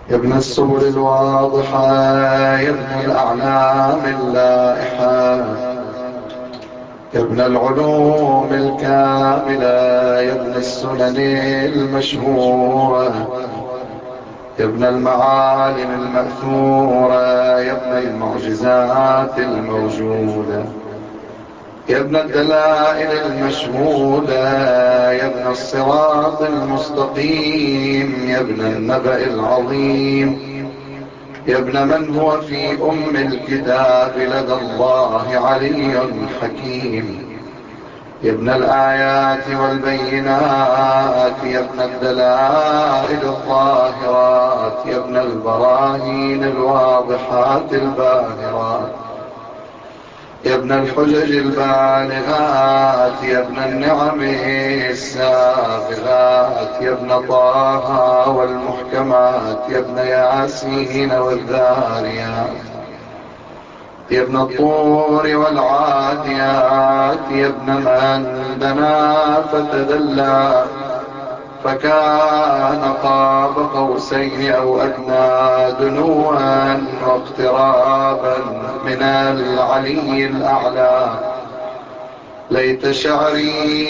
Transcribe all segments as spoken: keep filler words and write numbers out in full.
يا ابن السبل الواضحة، يا ابن الأعلام اللائحة، يا ابن العلوم الكاملة، يا ابن السنن المشهورة، يا ابن المعالم المأثورة، يا ابن المعجزات الموجودة، يا ابن الدلائل المشهودة، يا ابن الصراط المستقيم، يا ابن النبأ العظيم، يا ابن من هو في أم الكتاب لدى الله علي حكيم، يا ابن الآيات والبينات، يا ابن الدلائل الظاهرات، يا ابن البراهين الواضحات الباهرات، يا ابن الحجج البالغات، يا ابن النعم السابغات، يا ابن طه والمحكمات، يا ابن ياسين والذاريات، يا ابن الطور والعاديات، يا ابن من دنا فتدلى فكان قاب قوسين أو أدنى، دنوا واقترابا من العلي الأعلى. ليت شعري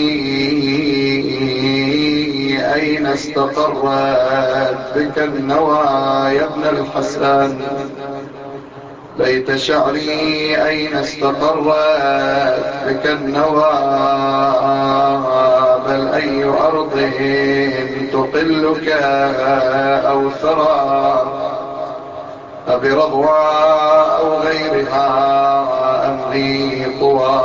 أين استقرت بك النوى يا ابن الحسن، ليت شعري أين استقرت بك النوى، بل أي أرض تقلك أو ثرى، أبرضوى أو غيرها أم ذي طوى.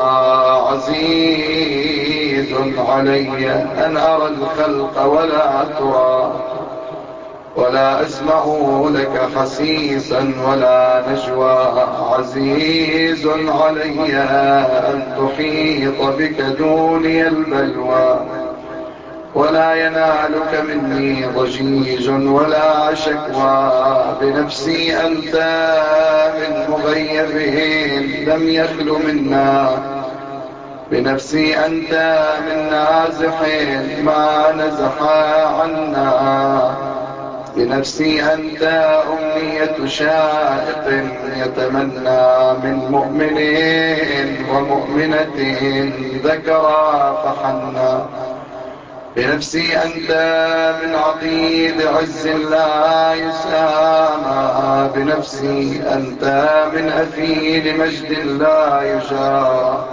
عزيز علي أن أرى الخلق ولا ترى، ولا أسمع لك حسيسا ولا نجوى. عزيز علي أن تحيط بك دوني البلوى، ولا ينالك مني ضجيج ولا شكوى. بنفسي أنت من مغيب لم يخل منا، بنفسي أنت من نازح ما نزح عنا. بنفسي أنت أمنية شائق يتمنى من مؤمن ومؤمنة ذكرى فحنا. بنفسي أنت من عقيد عز لا يسامى، بنفسي أنت من أثيل مجد لا يجارى.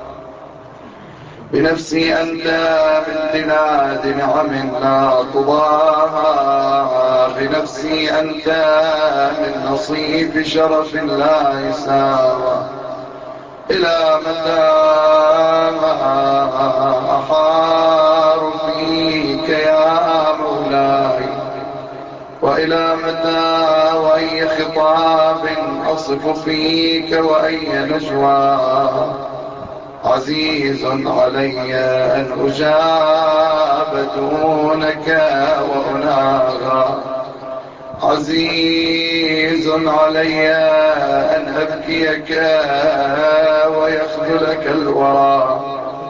بنفسي أنت من بلاد نعم لا تضاهى، بنفسي أنت من نصيب شرف لا يساوى. إلى متى أحار فيك يا مولاي، وإلى متى وأي خطاب أصف فيك وأي نجوى. عزيز علي أن أجاب دونك وأناغى، عزيز علي أن أبكيك ويخذلك الورى.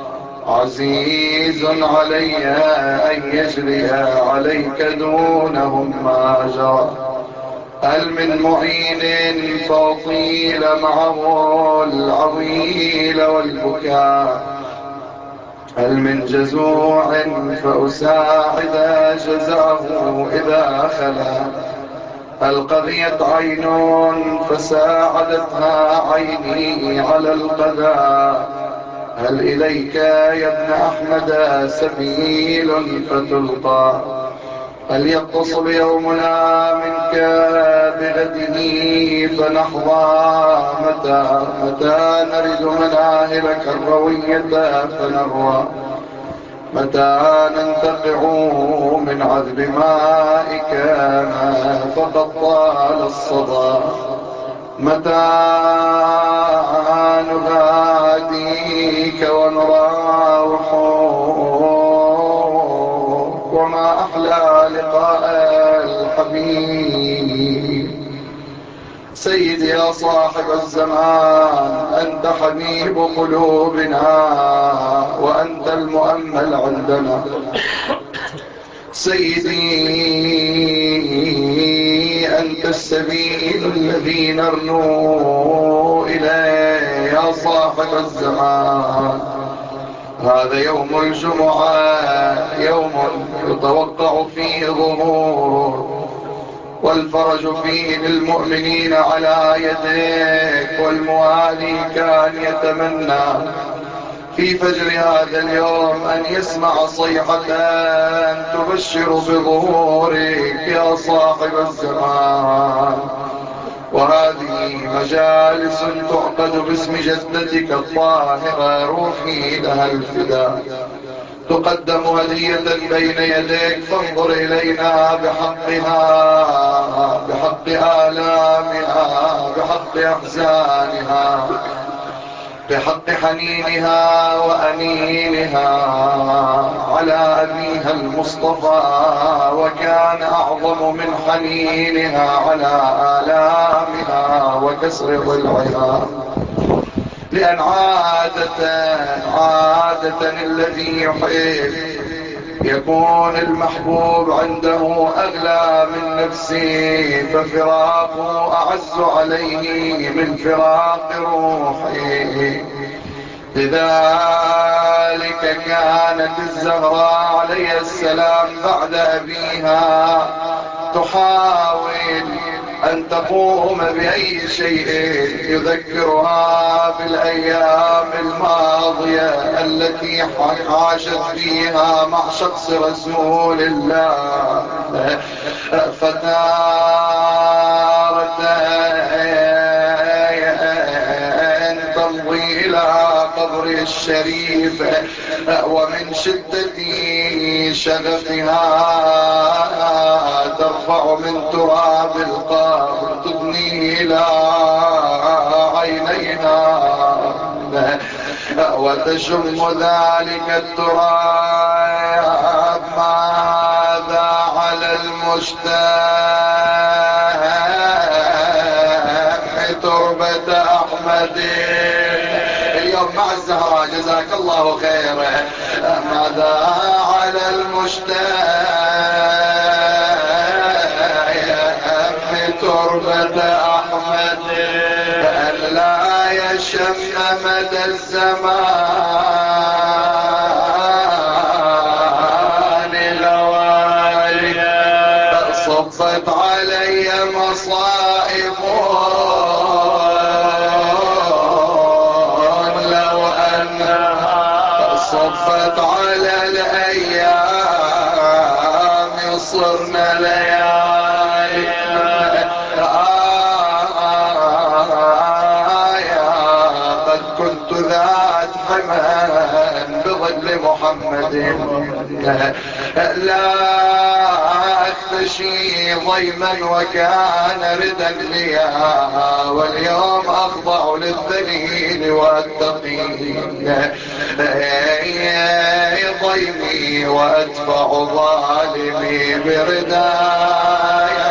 عزيز علي أن يجري عليك دونهم ما جرى. هل من معين فأطيل معه العويل والبكاء، هل من جزوع فأساعد جزعه إذا خلا. هل قضيت عين فساعدتها عيني على القذى. هل إليك يا ابن أحمد سبيل فتلقى. هل يتصل يومنا منك بغده فنحظى. متى متى نرد مناهلك الروية فنروى. متى ننتقع من عذب مائك فقد طال الصدى. متى نغاديك ونراوح وما أحلى لقاء الحبيب. سيدي يا صاحب الزمان، أنت حبيب قلوبنا وأنت المؤمل عندنا. سيدي السبيل الذي نرنو إليه يا صاحب الزمان. هذا يوم الجمعة، يوم يتوقع فيه ظهور والفرج فيه للمؤمنين على يديك، والموالي كان يتمنى في فجر هذا اليوم أن يسمع صيحة تبشر بظهورك يا صاحب الزمان. وهذه مجالس تعقد باسم جدتك الطاهرة روحي لها الفداء، تقدم هدية بين يديك، فانظر إلينا بحقها، بحق آلامها، بحق أحزانها، بحق حنينها وأنينها على أبيها المصطفى، وكان أعظم من حنينها على آلامها وكسر ضلعها. لأن عادة عادة الذي يحب يكون المحبوب عنده أغلى من نفسه، ففراقه أعز عليه من فراق روحه. لذلك كانت الزهراء عليه السلام بعد أبيها تحاول أن تقوم بأي شيء يذكرها بالأيام الماضية التي عاشت فيها مع شخص رسول الله. فتارة تمضي إلى قبر الشريف، ومن شدة شغفها ترفع من تراب القبر تدني إلى عينيها وتشم ذلك التراب. ماذا على المشتاق تربة أحمد اليوم مع الزهراء جزاك الله خيرا. ماذا على المشتاق تربة أحمد أن لا يشم مدى الزمان لوالي صفت علي مصائب لو أنها صفت على الأيام صرنا ليالي. قد كنت ذات حمل بظل محمد لا اختشي ضيما وكان ردا لي، واليوم اخضع للذليل واتقي ضيمي وادفع ظالمي بردايا.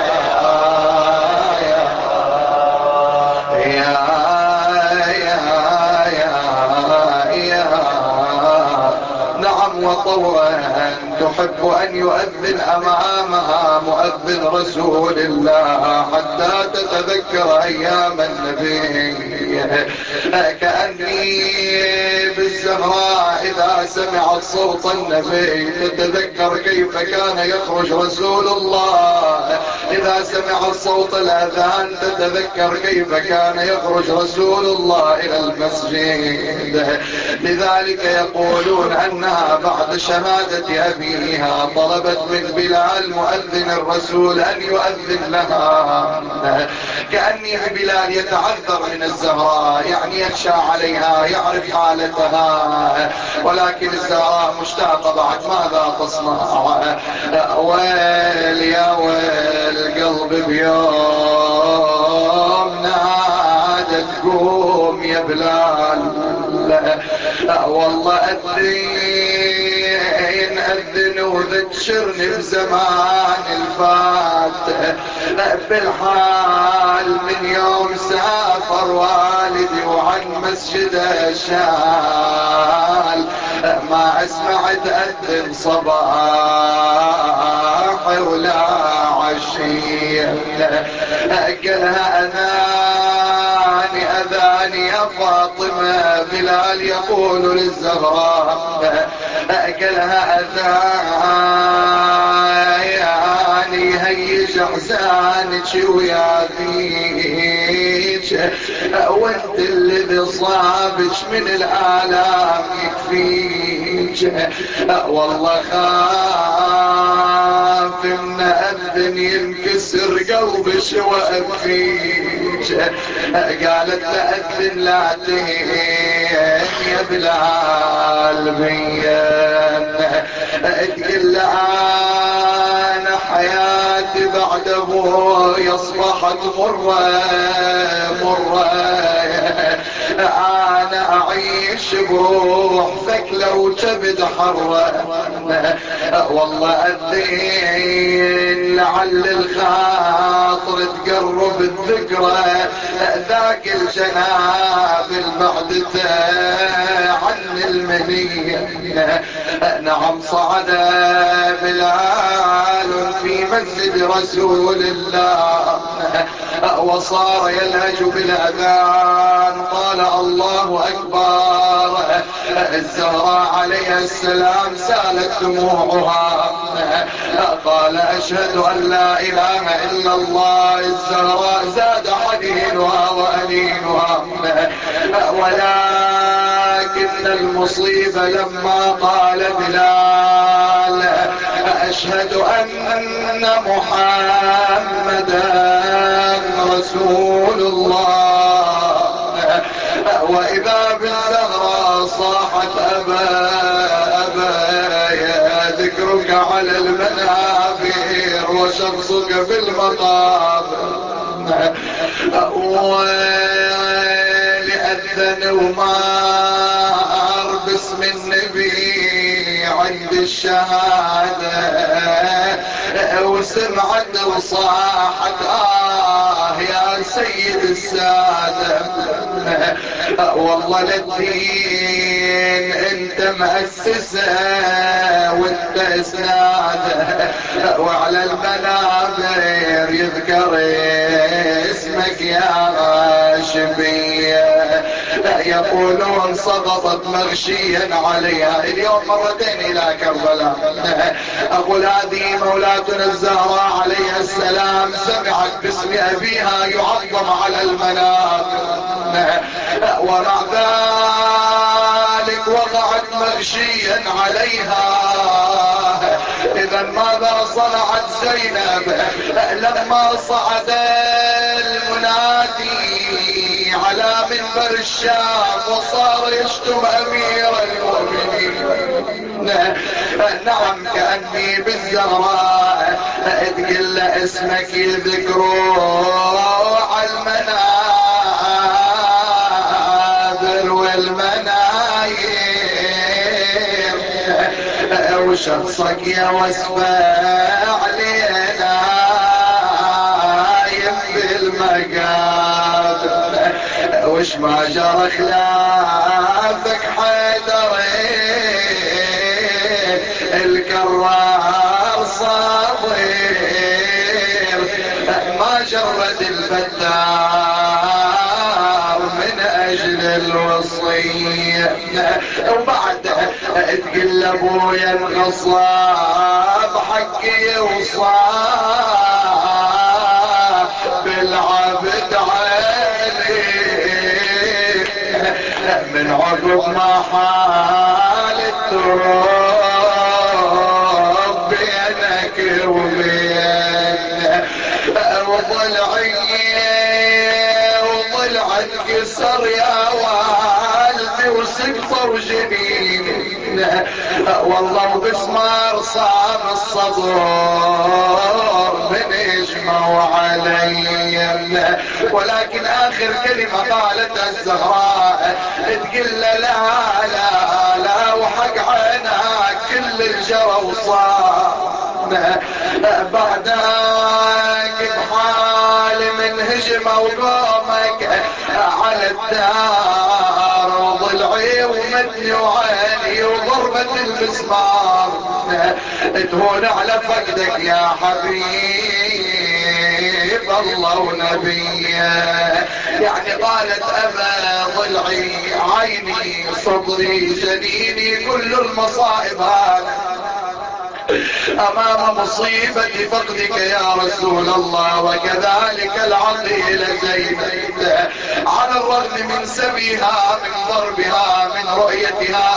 وطوعا تحب أن يؤذن أمامها مؤذن رسول الله حتى تتذكر أيام النبي. كأني بالزهراء إذا سمعت صوت النبي تتذكر كيف كان يخرج رسول الله، إذا سمعت صوت الأذان تتذكر كيف كان يخرج رسول الله إلى المسجد. لذلك يقولون أنها بعد شهادة أبيها طلبت من بلال مؤذن الرسول أن يؤذن لها، كأني بلال يتعذر من الزهراء، يعني يخشى عليها يعرف حالتها، ولكن الزهراء مشتاقة بعد ماذا تصنع. ويل يا ويل قلب بيوم نادت قوم يا بلال والله أذن أذن وذكرني بزمان الفات بالحال من يوم سافر والدي وعن مسجده شال ما اسمع تأذن صباح ولا عشي قالها اذاني اذاني يا فاطمة بلال يقول للزهراء قالها اذاني هيج احزانك ويا ذيك وانت اللي صابك من الآلام يكفيك والله خاف من أذن ينكسر قلبش وأبكيك قالت لأذن لا تهين يا بلال بيا تقل أنا حياتي بعد أبوي أصبحت مرة مرة أنا أعيش بروح ثكلة وكبد حرة والله أذين لعل الخاطر تقرب الذكرى ذاك الجناب البعدته عن المنية نعم صعد بلال في مسجد رسول الله وصار يلهج بالأذان قال الله أكبر الزهراء عليه السلام سالت دموعها قال أشهد أن لا إله إلا الله الزهراء زاد حنينها وأنينها ولكن المصيبة لما قال بلال أشهد أن محمدا رسول الله وإذا بالزهراء صاحت أبا أبا يا ذكرك على المنابر وشخصك في المقابر ولأذن ومار باسم النبي عند الشهادة وسمعت وصاحت آه يا سيد السادة والله للدين انت مؤسسه وانت اسناده وعلى المنابر يذكر اسمك يا غاشبية يقولون سقطت مغشيا عليها اليوم مرتين الى كربلاء اقول هذه مولاتنا الزهراء عليها السلام سمعت باسم ابيها يعظم على المنابر ومع ذلك وقعت مغشيا عليها. اذا ماذا صنعت زينب لما صعد المنادي على منبر الشام وصار يشتم امير المؤمنين؟ نعم كأني بالزهراء تقل له اسمك يذكروه على المنابر والمناير وشخصك يا واسفة علينا في المقابر وش ما جرى خلافك حيدرين الكرار صابر ما جرد الفتار من اجل الوصية وبعد تقل ابويا الغصاب حقي وصاب بالعبد علي من عقب ما حال التراب بينك وبين وضلعي وضلع انكسر يا والدي وسقطه وجنيني والله بسمار صعب الصدور من اجمعوا علي ولكن اخر كلمة قالتها الزهراء تقول لا لا لا وحق عينك كل الشجرة وصارنا بعدك بحال من هجمة وقومك على الدار وضلعي ومدني وعيني وضربة المسمار تهون على فقدك يا حبيب الله ونبيه. يعني قالت أبا ضلعي عيني صدري جنيني كل المصائب هذه أمام مصيبة فقدك يا رسول الله، وكذلك العقيل زينب على الرغم من سبيها من ضربها من رؤيتها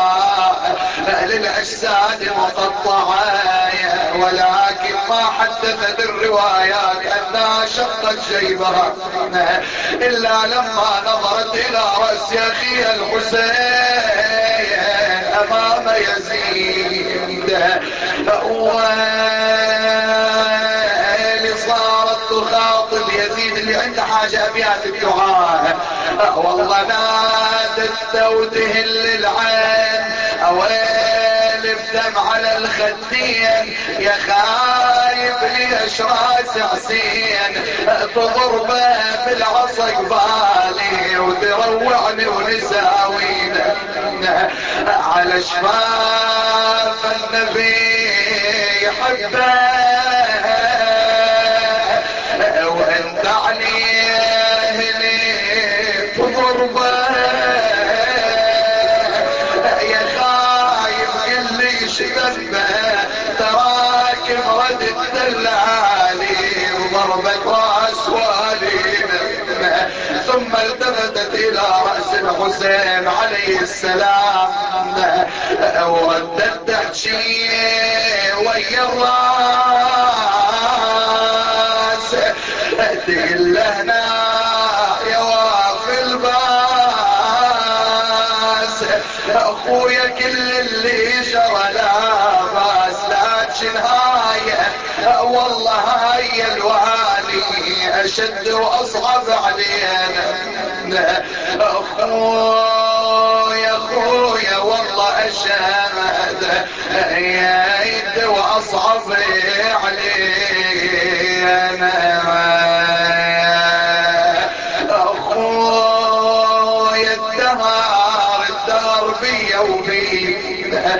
للأجساد مقطعة، ولكن ما حدثت الروايات أنها شقت جيبها إلا لما نظرت إلى رأس أخيها الحسين أمام يزيد واللي صارت تخاطب يزيد اللي عنده حاجة أبيات الدعاء. والله نادت وتهل العين أويل بدم على الخدين يا خايب ليش راس حسين تضربه بالعصا قبالي وتروعني ونساوينا على شفاف النبي يحبه وانت عليه تضربه يا خايب قل لي شذنبه تراك مرد الدلالي وضربك راس والينا. ثم التفتت الى رأس الحسين عليه السلام وردت تحشي ويا الراس تقل هنا يا وافي الباس اخويا كل اللي جرى لا باس، لكن هاي والله هاي الوالي اشد واصعب علينا. اخويا اخويا والله اشهد يا يد واصعب علينا. اخويا الدهر الدهر بيا وبينا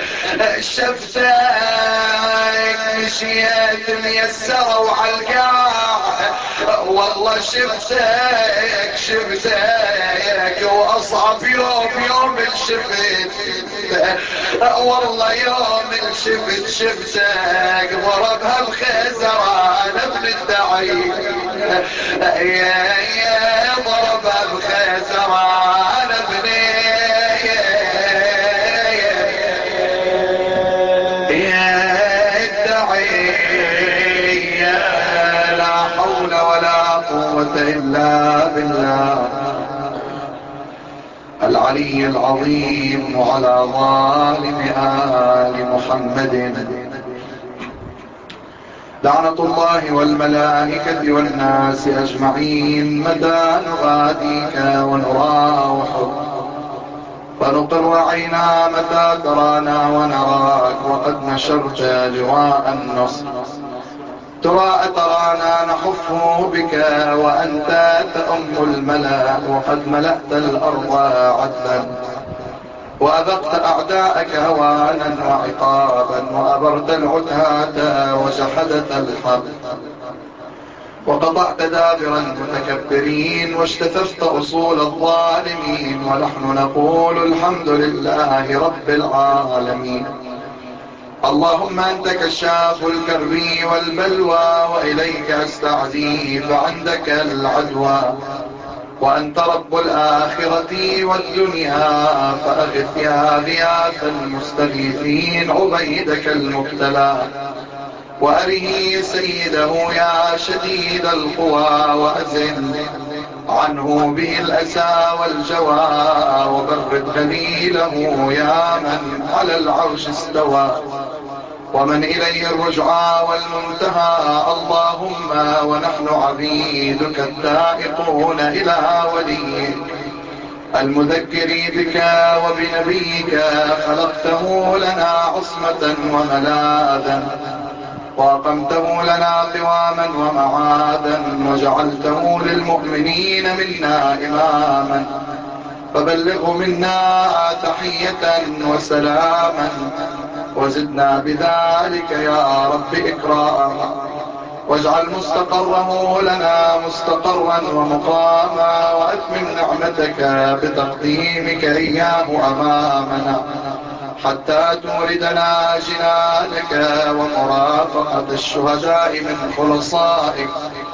شفتك مشيت ميسرة وعالقاع والله شفتك شفتك واصعب يوم يوم الشفت والله يوم الشفت شفتك ضربها الخزران ابن الدعي يا يا ضربها الخزران ابن إلا بالله العلي العظيم وعلى ظالم آل محمد لعنة الله والملائكة والناس أجمعين. متى نغاديك ونراوحك ونقر عينا متى ترانا ونراك وقد نشرت لواء النصر ترى أترانا نحف بك وأنت تأم الملأ وقد ملأت الأرض عدلا وأذقت أعداءك هوانا وعقابا وأبرت العتاة وجحدت الحق وقطعت دابر المتكبرين واجتثثت أصول الظالمين. ونحن نقول الحمد لله رب العالمين. اللهم أنت كشاف الكرب والبلوى وإليك أستعدي فعندك العدوى وأنت رب الآخرة والدنيا فأغث يا غياث المستغيثين عبيدك المبتلى وأره سيده يا شديد القوى وأزل عنه به الأسى والجوى وبرد خليله يا من على العرش استوى ومن إليه الرجعى والمنتهى. اللهم ونحن عبيدك التائقون إلى وليك المذكري بك لنبيك خلقته لنا عصمة وملاذا، وأقمته لنا قواما ومعادا، وجعلته للمؤمنين منا إماما، فبلغه منا تحية وسلاما، وزدنا بذلك يا رب إكراما، واجعل مستقره لنا مستقرا ومقاما، وأتمم نعمتك بتقديمك إياه أمامنا حتى توردنا جنانك ومرافقة الشهداء من خلصائك.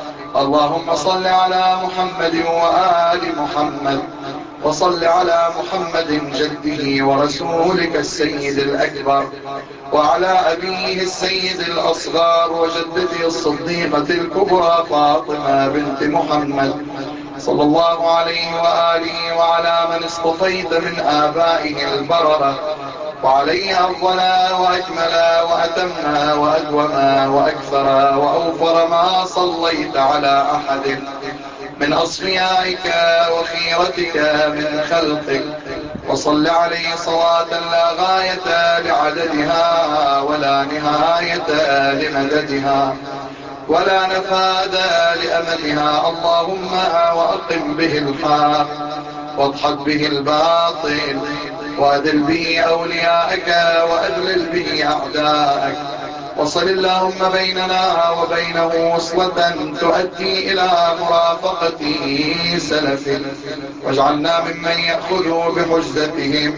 اللهم صل على محمد وآل محمد، وصل على محمد جده ورسولك السيد الأكبر، وعلى أبيه السيد الأصغر وجدته الصديقة الكبرى فاطمة بنت محمد صلى الله عليه وآله، وعلى من اصطفيت من آبائه البررة، وعليه أفضل وأكمل وأتم وأدوم وأكثر وأوفر ما صليت على أحد من أصفيائك وخيرتك من خلقك، وصل عليه صلاة لا غاية لعددها ولا نهاية لمددها ولا نفاد لأمدها. اللهم وأقم به الحق، واضحك به الباطل، وأذل به أولياءك، وأذلل به أعداءك، وصل اللهم بيننا وبينه وصلة تؤدي إلى مرافقة سلفه، واجعلنا ممن يأخذوا بحجتهم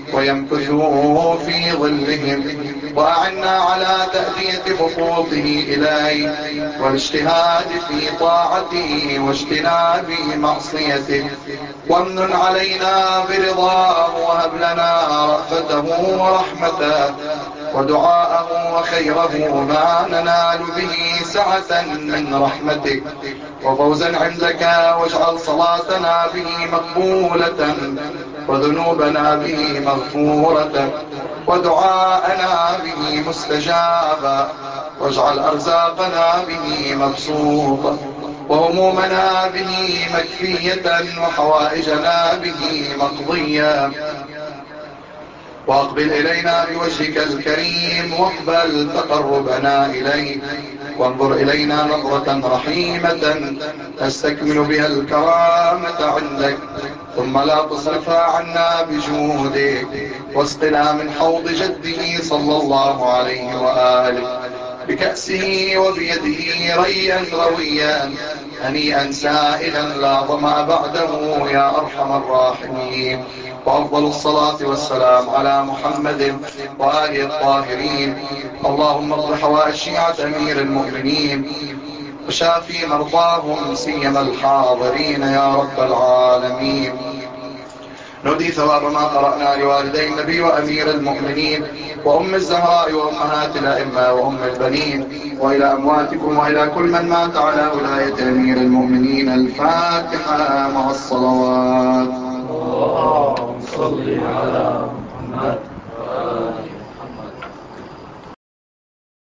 ويمكثوا في ظلهم، وأعنا على تأدية حقوقه إليه والاجتهاد في طاعته واجتناب معصيته، وامن علينا برضاه، وهب لنا رأفته ورحمته ودعاءه وخيره ما ننال به سعة من رحمتك وفوزا عندك، واجعل صلاتنا به مقبولة، وذنوبنا به مغفورة، ودعاءنا به مستجابا، واجعل أرزاقنا به مبسوطة، وهمومنا به مكفية، وحوائجنا به مقضية، واقبل إلينا بوجهك الكريم، واقبل تقربنا إليك، وانظر إلينا نظرة رحيمة نستكمل بها الكرامة عندك، ثم لا تصرفها عنا بجودك، واسقنا من حوض جده صلى الله عليه وآله بكأسه وبيده ريا رويا هنيئا سائلا لا ظمأ بعده يا أرحم الراحمين. وأفضل الصلاة والسلام على محمد وآله الطاهرين. اللهم اقض حوائج شيعة أمير المؤمنين وشافي مرضاهم سيما الحاضرين يا رب العالمين. نودي ثواب ما قرأنا لوالدي النبي وأمير المؤمنين وأم الزهراء وأمهات الأئمة وأم البنين، وإلى أمواتكم وإلى كل من مات على ولاية أمير المؤمنين. الفاتحة مع الصلوات. اللهم صل على محمد.